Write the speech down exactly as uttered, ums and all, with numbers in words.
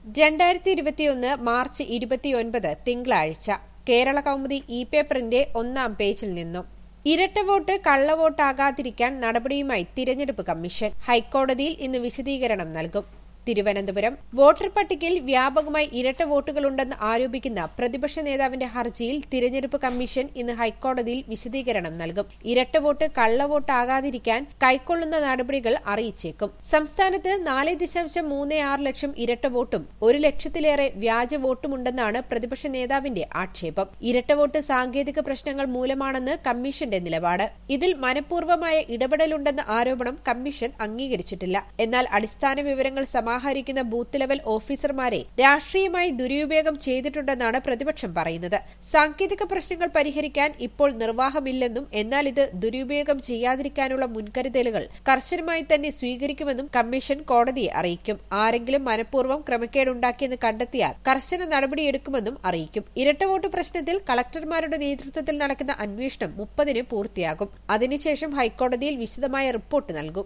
രണ്ടായിരത്തി ഇരുപത്തിയൊന്ന് മാർച്ച് ഇരുപത്തിയൊൻപത് തിങ്കളാഴ്ച കേരള കൗമുദി ഇ പേപ്പറിന്റെ ഒന്നാം പേജിൽ നിന്നും ഇരട്ട വോട്ട് കള്ളവോട്ടാകാതിരിക്കാൻ നടപടിയുമായി തിരഞ്ഞെടുപ്പ് കമ്മീഷൻ ഹൈക്കോടതിയിൽ ഇന്ന് വിശദീകരണം നൽകും. തിരുവനന്തപുരം വോട്ടർ പട്ടികയിൽ വ്യാപകമായി ഇരട്ട വോട്ടുകളുണ്ടെന്ന് ആരോപിക്കുന്ന പ്രതിപക്ഷ നേതാവിന്റെ ഹർജിയിൽ തിരഞ്ഞെടുപ്പ് കമ്മീഷൻ ഇന്ന് ഹൈക്കോടതിയിൽ വിശദീകരണം നൽകും. ഇരട്ട വോട്ട് കള്ളവോട്ടാകാതിരിക്കാൻ കൈക്കൊള്ളുന്ന നടപടികൾ അറിയിച്ചേക്കും. സംസ്ഥാനത്ത് നാല് ദശാംശം മൂന്ന് ആറ് ലക്ഷം ഇരട്ട വോട്ടും ഒരു ലക്ഷത്തിലേറെ വ്യാജ വോട്ടുമുണ്ടെന്നാണ് പ്രതിപക്ഷ നേതാവിന്റെ ആക്ഷേപം. ഇരട്ട വോട്ട് സാങ്കേതിക പ്രശ്നങ്ങൾ മൂലമാണെന്ന് കമ്മീഷന്റെ നിലപാട്. ഇതിൽ മനഃപൂർവ്വമായ ഇടപെടലുണ്ടെന്ന ആരോപണം കമ്മീഷൻ അംഗീകരിച്ചിട്ടില്ല. എന്നാൽ അടിസ്ഥാന വിവരങ്ങൾ സമാഹരിക്കുന്ന ബൂത്ത് ലെവൽ ഓഫീസർമാരെ രാഷ്ട്രീയമായി ദുരുപയോഗം ചെയ്തിട്ടുണ്ടെന്നാണ് പ്രതിപക്ഷം പറയുന്നത്. സാങ്കേതിക പ്രശ്നങ്ങൾ പരിഹരിക്കാൻ ഇപ്പോൾ നിർവാഹമില്ലെന്നും എന്നാൽ ഇത് ദുരുപയോഗം ചെയ്യാതിരിക്കാനുള്ള മുൻകരുതലുകൾ കർശനമായി തന്നെ സ്വീകരിക്കുമെന്നും കമ്മീഷൻ കോടതിയെ അറിയിക്കും. ആരെങ്കിലും മനഃപൂർവ്വം ക്രമക്കേടുണ്ടാക്കിയെന്ന് കണ്ടെത്തിയാൽ കർശന നടപടിയെടുക്കുമെന്നും അറിയിക്കും. ഇരട്ട വോട്ട് പ്രശ്നത്തിൽ കളക്ടർമാരുടെ നേതൃത്വത്തിൽ നടക്കുന്ന അന്വേഷണം മുപ്പതിന് പൂർത്തിയാകും. അതിനുശേഷം ഹൈക്കോടതിയിൽ വിശദമായ റിപ്പോർട്ട് നൽകും.